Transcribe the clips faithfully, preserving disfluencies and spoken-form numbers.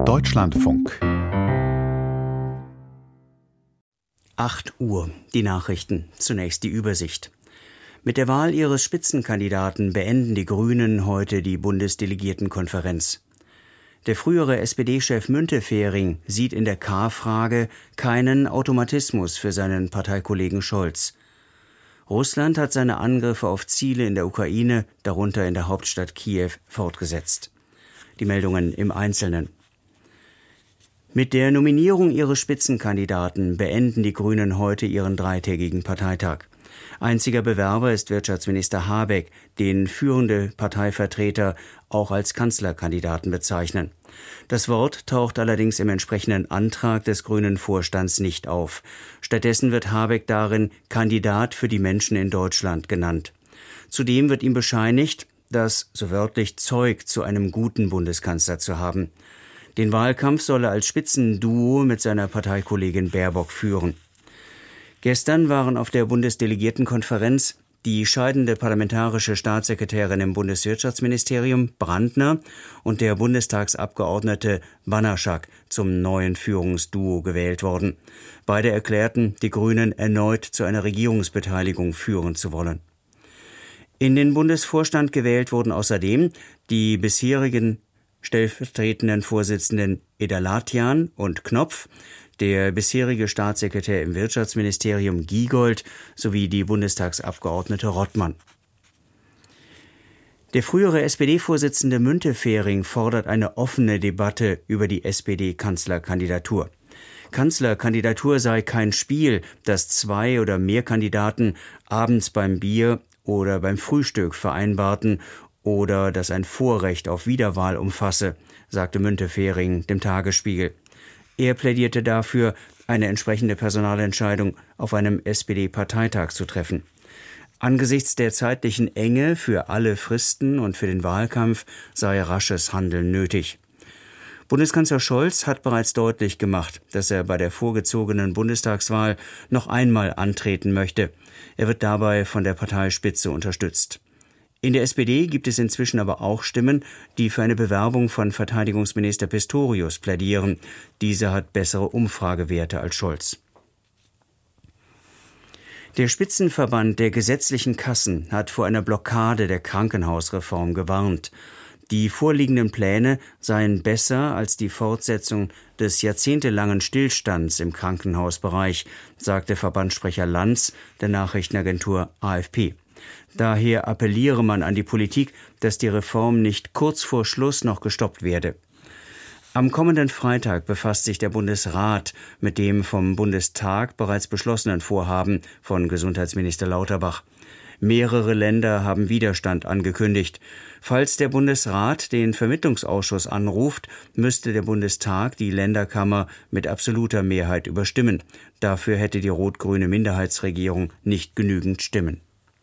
Deutschlandfunk. acht Uhr, die Nachrichten. Zunächst die Übersicht. Mit der Wahl ihres Spitzenkandidaten beenden die Grünen heute die Bundesdelegiertenkonferenz. Der frühere S P D-Chef Müntefering sieht in der K-Frage keinen Automatismus für seinen Parteikollegen Scholz. Russland hat seine Angriffe auf Ziele in der Ukraine, darunter in der Hauptstadt Kiew, fortgesetzt. Die Meldungen im Einzelnen. Mit der Nominierung ihres Spitzenkandidaten beenden die Grünen heute ihren dreitägigen Parteitag. Einziger Bewerber ist Wirtschaftsminister Habeck, den führende Parteivertreter auch als Kanzlerkandidaten bezeichnen. Das Wort taucht allerdings im entsprechenden Antrag des grünen Vorstands nicht auf. Stattdessen wird Habeck darin Kandidat für die Menschen in Deutschland genannt. Zudem wird ihm bescheinigt, das, so wörtlich, Zeug zu einem guten Bundeskanzler zu haben. Den Wahlkampf soll er als Spitzenduo mit seiner Parteikollegin Baerbock führen. Gestern waren auf der Bundesdelegiertenkonferenz die scheidende parlamentarische Staatssekretärin im Bundeswirtschaftsministerium Brandner und der Bundestagsabgeordnete Banaschak zum neuen Führungsduo gewählt worden. Beide erklärten, die Grünen erneut zu einer Regierungsbeteiligung führen zu wollen. In den Bundesvorstand gewählt wurden außerdem die bisherigen stellvertretenden Vorsitzenden Edalatian und Knopf, der bisherige Staatssekretär im Wirtschaftsministerium Giegold sowie die Bundestagsabgeordnete Rottmann. Der frühere S P D-Vorsitzende Müntefering fordert eine offene Debatte über die S P D-Kanzlerkandidatur. Kanzlerkandidatur sei kein Spiel, das zwei oder mehr Kandidaten abends beim Bier oder beim Frühstück vereinbarten oder das ein Vorrecht auf Wiederwahl umfasse, sagte Müntefering dem Tagesspiegel. Er plädierte dafür, eine entsprechende Personalentscheidung auf einem S P D-Parteitag zu treffen. Angesichts der zeitlichen Enge für alle Fristen und für den Wahlkampf sei rasches Handeln nötig. Bundeskanzler Scholz hat bereits deutlich gemacht, dass er bei der vorgezogenen Bundestagswahl noch einmal antreten möchte. Er wird dabei von der Parteispitze unterstützt. In der S P D gibt es inzwischen aber auch Stimmen, die für eine Bewerbung von Verteidigungsminister Pistorius plädieren. Dieser hat bessere Umfragewerte als Scholz. Der Spitzenverband der gesetzlichen Kassen hat vor einer Blockade der Krankenhausreform gewarnt. Die vorliegenden Pläne seien besser als die Fortsetzung des jahrzehntelangen Stillstands im Krankenhausbereich, sagte Verbandssprecher Lanz der Nachrichtenagentur A F P. Daher appelliere man an die Politik, dass die Reform nicht kurz vor Schluss noch gestoppt werde. Am kommenden Freitag befasst sich der Bundesrat mit dem vom Bundestag bereits beschlossenen Vorhaben von Gesundheitsminister Lauterbach. Mehrere Länder haben Widerstand angekündigt. Falls der Bundesrat den Vermittlungsausschuss anruft, müsste der Bundestag die Länderkammer mit absoluter Mehrheit überstimmen. Dafür hätte die rot-grüne Minderheitsregierung nicht genügend Stimmen.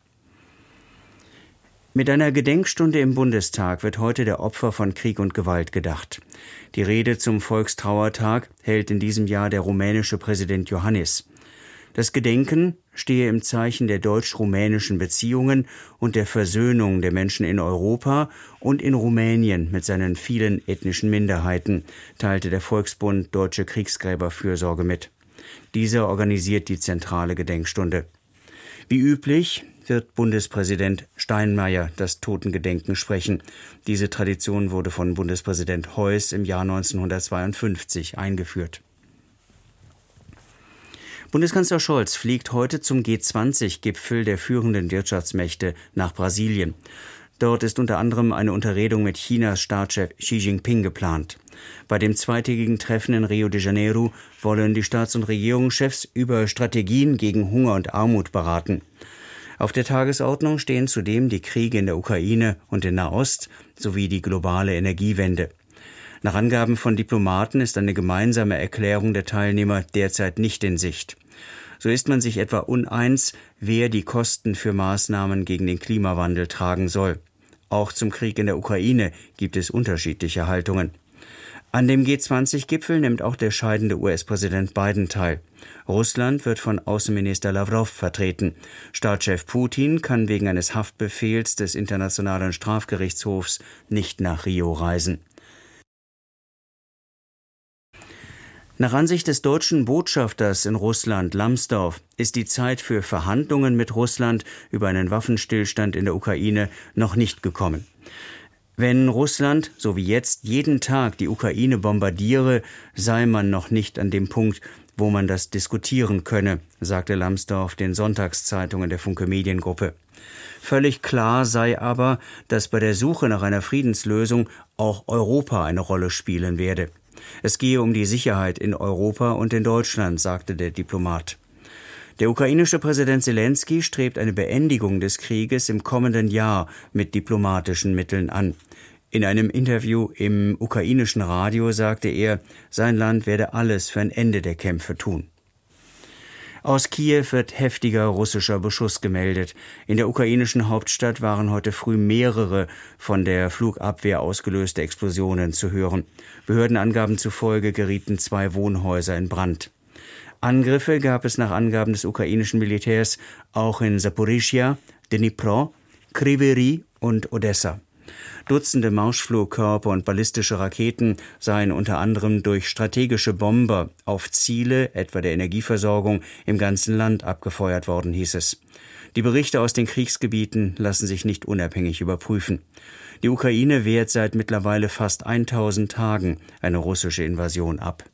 Mit einer Gedenkstunde im Bundestag wird heute der Opfer von Krieg und Gewalt gedacht. Die Rede zum Volkstrauertag hält in diesem Jahr der rumänische Präsident Iohannis. Das Gedenken stehe im Zeichen der deutsch-rumänischen Beziehungen und der Versöhnung der Menschen in Europa und in Rumänien mit seinen vielen ethnischen Minderheiten, teilte der Volksbund Deutsche Kriegsgräberfürsorge mit. Dieser organisiert die zentrale Gedenkstunde. Wie üblich wird Bundespräsident Steinmeier das Totengedenken sprechen. Diese Tradition wurde von Bundespräsident Heuss im Jahr neunzehnhundertzweiundfünfzig eingeführt. Bundeskanzler Scholz fliegt heute zum G zwanzig Gipfel der führenden Wirtschaftsmächte nach Brasilien. Dort ist unter anderem eine Unterredung mit Chinas Staatschef Xi Jinping geplant. Bei dem zweitägigen Treffen in Rio de Janeiro wollen die Staats- und Regierungschefs über Strategien gegen Hunger und Armut beraten. Auf der Tagesordnung stehen zudem die Kriege in der Ukraine und in Nahost sowie die globale Energiewende. Nach Angaben von Diplomaten ist eine gemeinsame Erklärung der Teilnehmer derzeit nicht in Sicht. So ist man sich etwa uneins, wer die Kosten für Maßnahmen gegen den Klimawandel tragen soll. Auch zum Krieg in der Ukraine gibt es unterschiedliche Haltungen. An dem G zwanzig Gipfel nimmt auch der scheidende U S-Präsident Biden teil. Russland wird von Außenminister Lawrow vertreten. Staatschef Putin kann wegen eines Haftbefehls des Internationalen Strafgerichtshofs nicht nach Rio reisen. Nach Ansicht des deutschen Botschafters in Russland, Lambsdorff, ist die Zeit für Verhandlungen mit Russland über einen Waffenstillstand in der Ukraine noch nicht gekommen. Wenn Russland, so wie jetzt, jeden Tag die Ukraine bombardiere, sei man noch nicht an dem Punkt, wo man das diskutieren könne, sagte Lambsdorff den Sonntagszeitungen der Funke Mediengruppe. Völlig klar sei aber, dass bei der Suche nach einer Friedenslösung auch Europa eine Rolle spielen werde. Es gehe um die Sicherheit in Europa und in Deutschland, sagte der Diplomat. Der ukrainische Präsident Selenskyj strebt eine Beendigung des Krieges im kommenden Jahr mit diplomatischen Mitteln an. In einem Interview im ukrainischen Radio sagte er, sein Land werde alles für ein Ende der Kämpfe tun. Aus Kiew wird heftiger russischer Beschuss gemeldet. In der ukrainischen Hauptstadt waren heute früh mehrere von der Flugabwehr ausgelöste Explosionen zu hören. Behördenangaben zufolge gerieten zwei Wohnhäuser in Brand. Angriffe gab es nach Angaben des ukrainischen Militärs auch in Saporischschja, Dnipro, Kryvyi Rih und Odessa. Dutzende Marschflugkörper und ballistische Raketen seien unter anderem durch strategische Bomber auf Ziele, etwa der Energieversorgung, im ganzen Land abgefeuert worden, hieß es. Die Berichte aus den Kriegsgebieten lassen sich nicht unabhängig überprüfen. Die Ukraine wehrt seit mittlerweile fast tausend Tagen eine russische Invasion ab.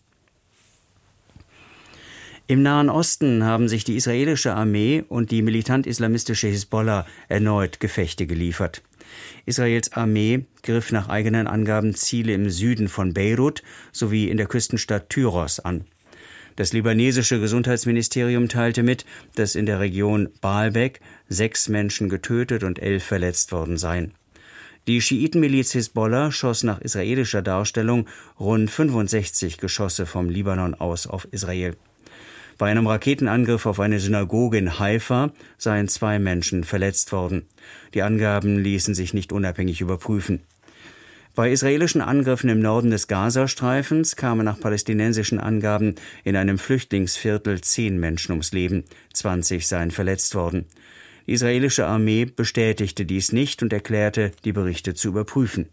Im Nahen Osten haben sich die israelische Armee und die militant-islamistische Hisbollah erneut Gefechte geliefert. Israels Armee griff nach eigenen Angaben Ziele im Süden von Beirut sowie in der Küstenstadt Tyros an. Das libanesische Gesundheitsministerium teilte mit, dass in der Region Baalbek sechs Menschen getötet und elf verletzt worden seien. Die Schiitenmiliz Hisbollah schoss nach israelischer Darstellung rund fünfundsechzig Geschosse vom Libanon aus auf Israel. Bei einem Raketenangriff auf eine Synagoge in Haifa seien zwei Menschen verletzt worden. Die Angaben ließen sich nicht unabhängig überprüfen. Bei israelischen Angriffen im Norden des Gazastreifens kamen nach palästinensischen Angaben in einem Flüchtlingsviertel zehn Menschen ums Leben, zwanzig seien verletzt worden. Die israelische Armee bestätigte dies nicht und erklärte, die Berichte zu überprüfen.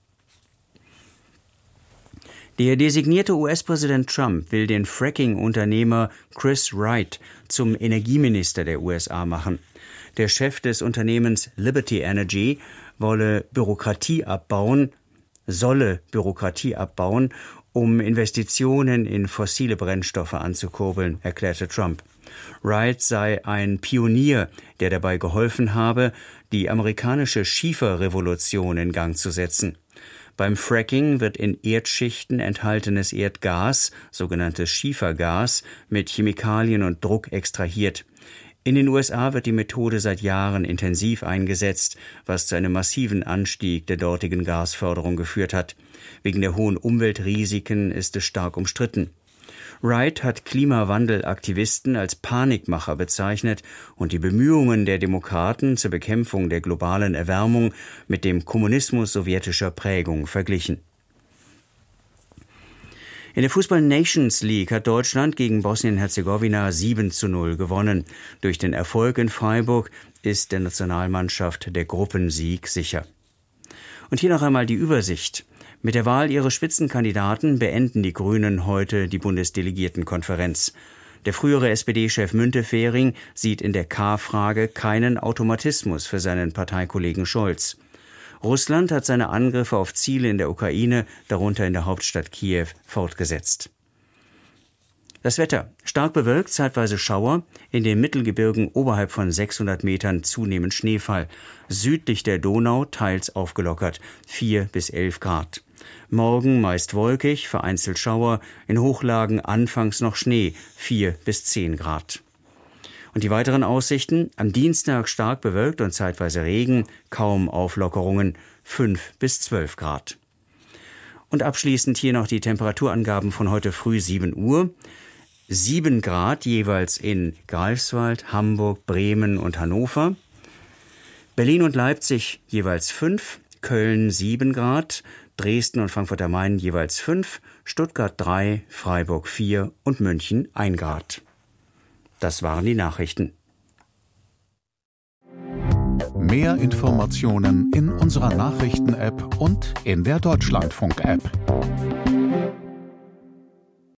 Der designierte U S-Präsident Trump will den Fracking-Unternehmer Chris Wright zum Energieminister der U S A machen. Der Chef des Unternehmens Liberty Energy wolle Bürokratie abbauen, solle Bürokratie abbauen, um Investitionen in fossile Brennstoffe anzukurbeln, erklärte Trump. Wright sei ein Pionier, der dabei geholfen habe, die amerikanische Schieferrevolution in Gang zu setzen. Beim Fracking wird in Erdschichten enthaltenes Erdgas, sogenanntes Schiefergas, mit Chemikalien und Druck extrahiert. In den U S A wird die Methode seit Jahren intensiv eingesetzt, was zu einem massiven Anstieg der dortigen Gasförderung geführt hat. Wegen der hohen Umweltrisiken ist es stark umstritten. Wright hat Klimawandelaktivisten als Panikmacher bezeichnet und die Bemühungen der Demokraten zur Bekämpfung der globalen Erwärmung mit dem Kommunismus sowjetischer Prägung verglichen. In der Fußball-Nations League hat Deutschland gegen Bosnien-Herzegowina sieben zu null gewonnen. Durch den Erfolg in Freiburg ist der Nationalmannschaft der Gruppensieg sicher. Und hier noch einmal die Übersicht. Mit der Wahl ihres Spitzenkandidaten beenden die Grünen heute die Bundesdelegiertenkonferenz. Der frühere S P D-Chef Müntefering sieht in der K-Frage keinen Automatismus für seinen Parteikollegen Scholz. Russland hat seine Angriffe auf Ziele in der Ukraine, darunter in der Hauptstadt Kiew, fortgesetzt. Das Wetter: stark bewölkt, zeitweise Schauer, in den Mittelgebirgen oberhalb von sechshundert Metern zunehmend Schneefall. Südlich der Donau teils aufgelockert, vier bis elf Grad. Morgen meist wolkig, vereinzelt Schauer, in Hochlagen anfangs noch Schnee, vier bis zehn Grad. Und die weiteren Aussichten: am Dienstag stark bewölkt und zeitweise Regen, kaum Auflockerungen, fünf bis zwölf Grad. Und abschließend hier noch die Temperaturangaben von heute früh sieben Uhr. sieben Grad jeweils in Greifswald, Hamburg, Bremen und Hannover. Berlin und Leipzig jeweils fünf, Köln sieben Grad, Dresden und Frankfurt am Main jeweils fünf, Stuttgart drei, Freiburg vier und München ein Grad. Das waren die Nachrichten. Mehr Informationen in unserer Nachrichten-App und in der Deutschlandfunk-App.